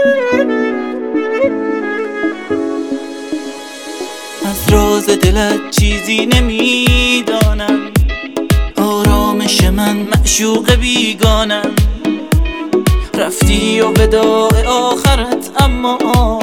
از راز دلت چیزی نمیدانم، آرامش من معشوق بیگانم. رفتی و وداع آخرت اما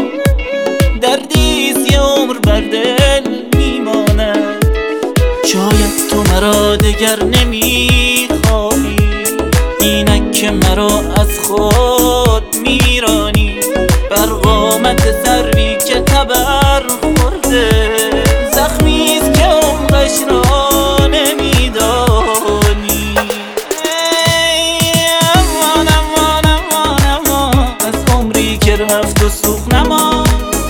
دردیست یه عمر بر دل میماند. شاید تو مرا دگر نمیخواهی، اینک که مرا از خود میرانی. بر قامت سروی که تبر خورده، زخمیست که عمقش را نمیدانی. امان امان امان امان از عمری که رفت و سوخت نماند.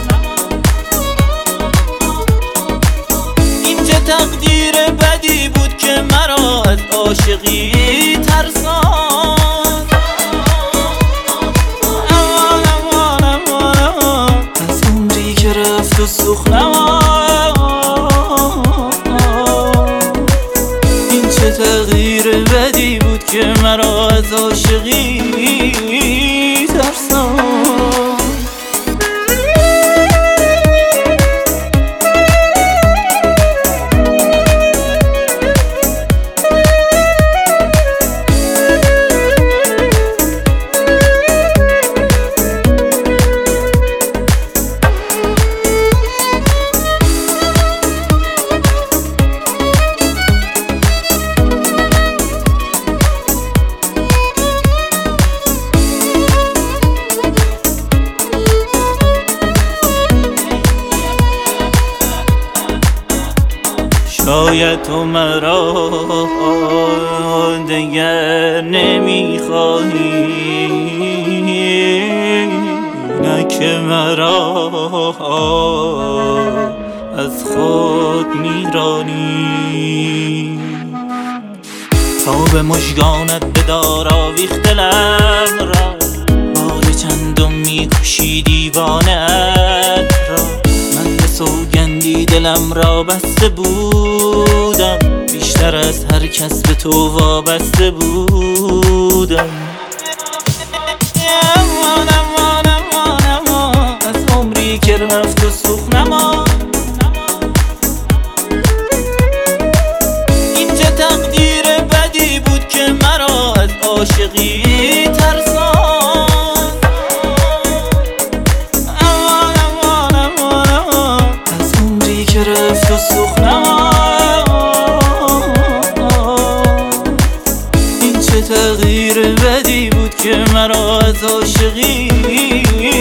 این چه تقدیر بدی بود که مرا از عاشقی ترساند. امان امان امان امان از عمری که رفت و سوخت نماند. این چه تغییر بدی بود که مرا از عاشقی ترساند. شاید تو مرا دگر نمیخواهی، نه که مرا از خود میرانی. تا به مژگانت بدار آویخته لب را، بار چندم میکشی دیوانت را. من به سوگندی دلم را بسته بودم، بیشتر از هر کس به تو وابسته بودم. امان امان امان امان از عمری که رفت و سوخت نماند. این چه تقدیر بدی بود که مرا از عاشقی ترساند. امان امان امان امان از عمری که رفت و سوخت نماند. این چه تغییر بدی بود که مرا از عاشقی